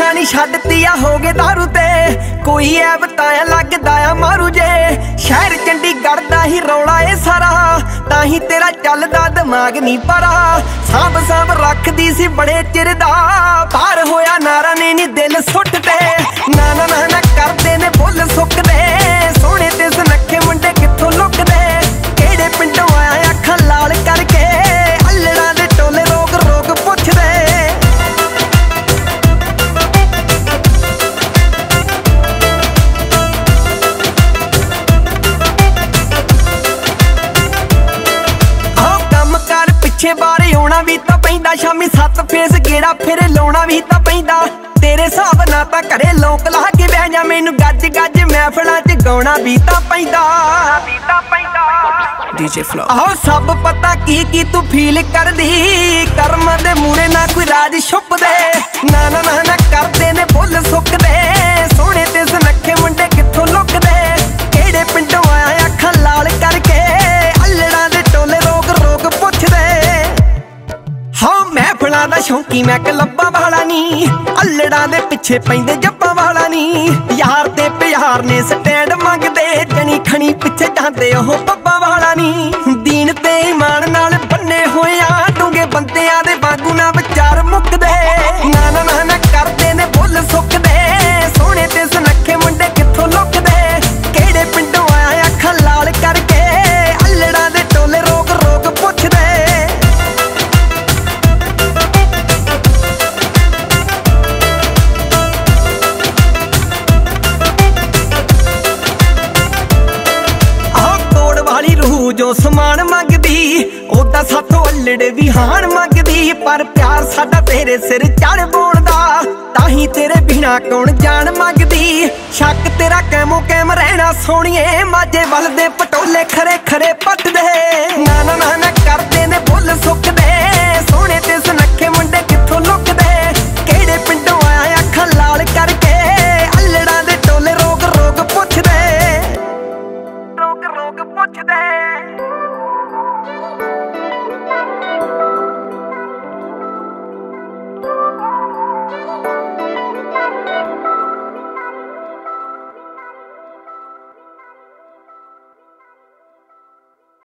दुनिया नी छड्डती आ हो गए दारू ते कोई ऐ बताया लगदा आ मारू जे शहर चंडीगढ़ दा ही रौला ए सारा ताही तेरा चलदा दिमाग नी परा सांभ सांभ रखदी सी बड़े चिर दा पार होया नारा ने नी दिल सुट ते ना ना ना ना करदे ने बुल सुकदे सोहणे ते सुनखे मुंडे कित्थों लुकदे केड़े पिंडों आया अखां लाल करके अल्लड़ां दे टोले रोग रोग पुछदे पिछे बारे आना भी तां पैंदा शामी 7 फेस गेड़ा फिर लाउणा भी तां पैंदा तेरे हिसाब ना तां घरे लोक ला के बह जा मैनू गज गज महफिलां च गाउणा भी तां पैंदा डीजे फ्लो आहो सब पता की तू फील करदी कर्म दे मूरे ना कोई राज छुप दे ना ना ना ना करदे ने बुल सुकदे सोहणे ते सुनखे मुंडे कित्थों लुकदे केड़े पिंडों आया अखां लाल करके अल्लड़ां दे टोले रोग रोग पुछदे हाँ महफिलां दा शौकी मैं कलब्बा वाला नी अल्लड़ां दे पिछे पैंदे जब्बां वाला नी यार ते प्यार ने स्टैंड मंगदे जनी खनी पिछे जांदे ओह पब्बा वाला नी दीन ते ईमान नाल बन्ने होया डूंगे बंदियां दे वांगू ना विचार मुकदे ना ना ना ना करदे ने बुल सुकदे सोहणे ते सुनखे मुंडे कित्थों लुकदे केड़े पिंडों आया अखां लाल करके अल्लड़ां दे टोले रोग रोग पुछदे जो समान मंगदी ओदा साथों अल्लड़े भी हाण मंगदी पर प्यार साडा तेरे सिर चढ़ बोलदा ताही तेरे बिना कौन जान मंगदी शक तेरा कैमो कैम रहना सोहणीए माजे वल दे पटोले खरे खरे पट दे ना ना ना ना करदे ने बुल सुकदे